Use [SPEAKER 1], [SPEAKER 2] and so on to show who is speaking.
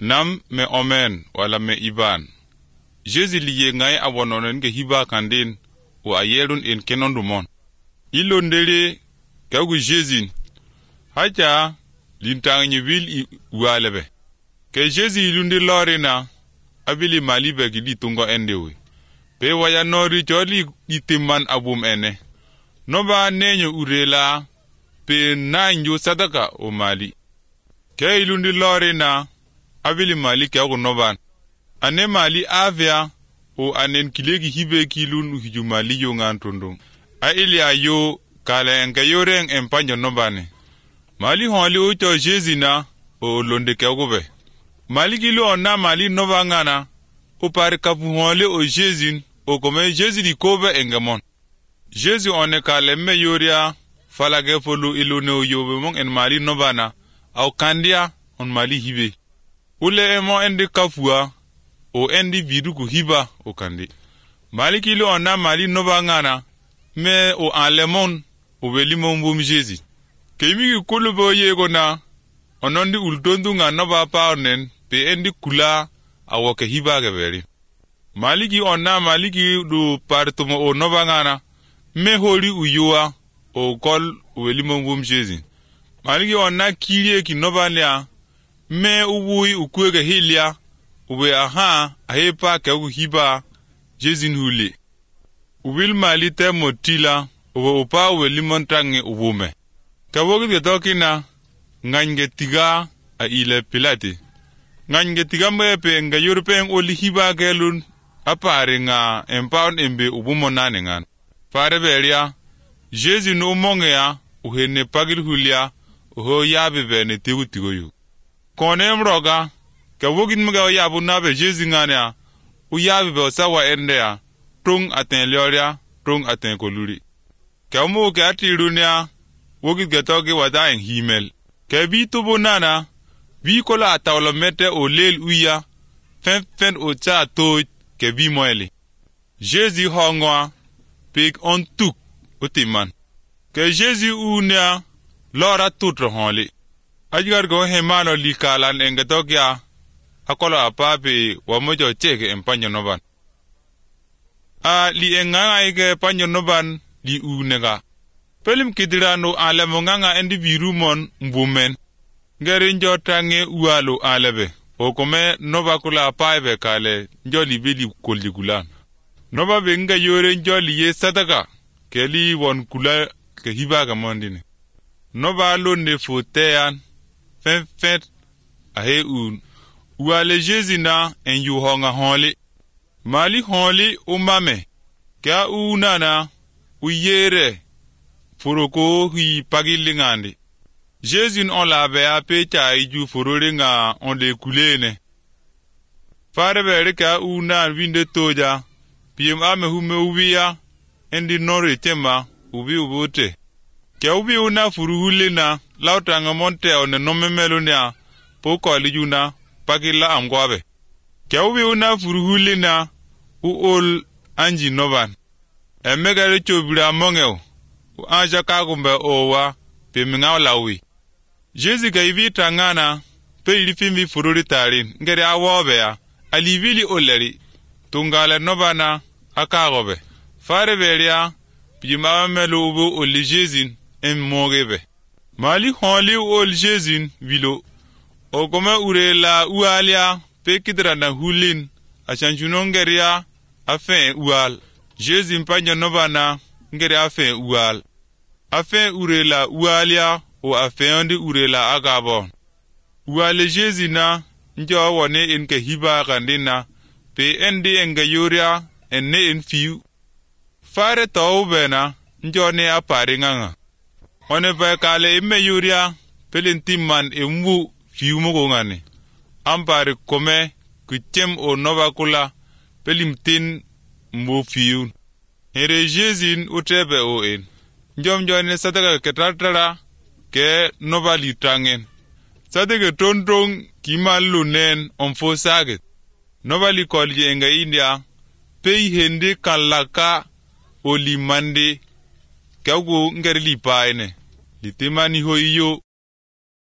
[SPEAKER 1] Nam me omen wala me iban. Jésus liye ngai abononen ke hiba kandin o ayerun en kenondumon. Ilo ndele kagu Jésus. Haja lintang vil I ualebe. Ke Jésus ilundi lorina abili malibe gidi tungo endewe. Pe waya nori joli itiman abum ene. Noba nenyo urela pe nanjo sadaka o mali. Ke ilundi lorina abili mali kagu noban. Ane mali avea o anen kilegi hibe kilun hiju mali yo ngantundum. A ili ayo kala enka yoreng empanyo nobane. Mali honli ucho Jésus na o londe kagobe. Mali gilu onna mali nova ngana o pare kapu honli o Jésus o kome Jésus di kobe engamon. Jésus one kala me yoria falage folu ilune o yobe mong en mali nobana au kandia on mali hibe. Ule emo endi kafua o endi viduku hiba o kandi. Mali gilu onna mali nova ngana me o alemon o velimon bum Jésus. Kemi kulubo yego na onondi ultondu nga nova paunen pe endi kula awoke hiba geberi. Maliki onna maliki du partumo o nova ngana me holi uyua o kol uvelimon bum Jésus. Maliki onna kirie ki nova lea me uwui ukwege hilia uwe aha ahepa ke u hiba Jésus huli. Uwil malite motila uwe upa uvelimon tange uwume. Kawogi getokina ngange tiga a ile pilati. Ngange tiga mwepe nga European oli hiba gelun apare nga empound embe ubumonane ngan. Pare beria Jésus no mongea uhene pagil hulia uho yabe bene tigu yu. Kone mroga kawogi mga yabu nabe Jésus ngania uyabe be osawa endea tung aten lioria tung aten koluri. Kamu ke atirunia wogi getoge wadaeng himel. Kebi tubo nana, vi kola atawlomete o lel uya, fen o cha toj kebi moeli. Jésus hongwa, pek on tuk utiman. Ke Jésus unia, lora tutre honli. Ajgar go hemano li kalan engetokya, akola apape wamojo cheke empanyo noban. Li enganga ege panyo noban li unega. Pelim kidirano ale monganga endi virumon mbumen. Ngeri njo tange ualo alebe. Okome noba kula paibe kale njo li beli kolikulan. Noba benga yore njo li ye sadaka. Keli won kula ke hibaga mondine. Noba londe fotean. Fen ahe un. Uale Jésus na en yu honga honli. Mali honli umame. Kia unana uyere. Furoko hui pagilingandi. Jésus on la vea pecha iju fururinga on de kulene. Fare verika una vinde toja. Piem ame hume ubia. Endi nore tema ubi ubote. Kia ubi una furuhulina. Lautanga monte one nome melonia. Poko alijuna pagila amgwabe. Kia ubi una furuhulina. Uol anji novan. Emegare chobira mongeo. Anja kagumbe owa pe mingaw lawi. Jésus ga ivita ngana pe ilifimi fururi tarin ngere awobe ya alivili oleri tungale nobana akagobe. Fare beria pima melu ubu oli Jésus en mogebe. Mali honli ol Jésus vilo. Okome urela ualia pe kidra na hulin achanchunongeria afen ual. Jésus mpanya nobana ngere afen ual. Afen urela ualia o afen ondi urela agabon. Uale Jésus na njo wane enke hiba kandina pe endi enga yoria enne en fiu. Fare taubena njo ne apare nganga. One pa kale emme yoria pelentimman emwu fiu mogo ngane. Ampare kome kuchem o novakula pelimtin mbo fiu. Ere Jésus utebe o en. Njom jone sadaka ketatara ke nobali tangen. Sadaka tontong kimalu nen onfo saget. Nobali kolje enga India pei hende kalaka o limande kaugo ngeri lipaene. Litemani hoiyo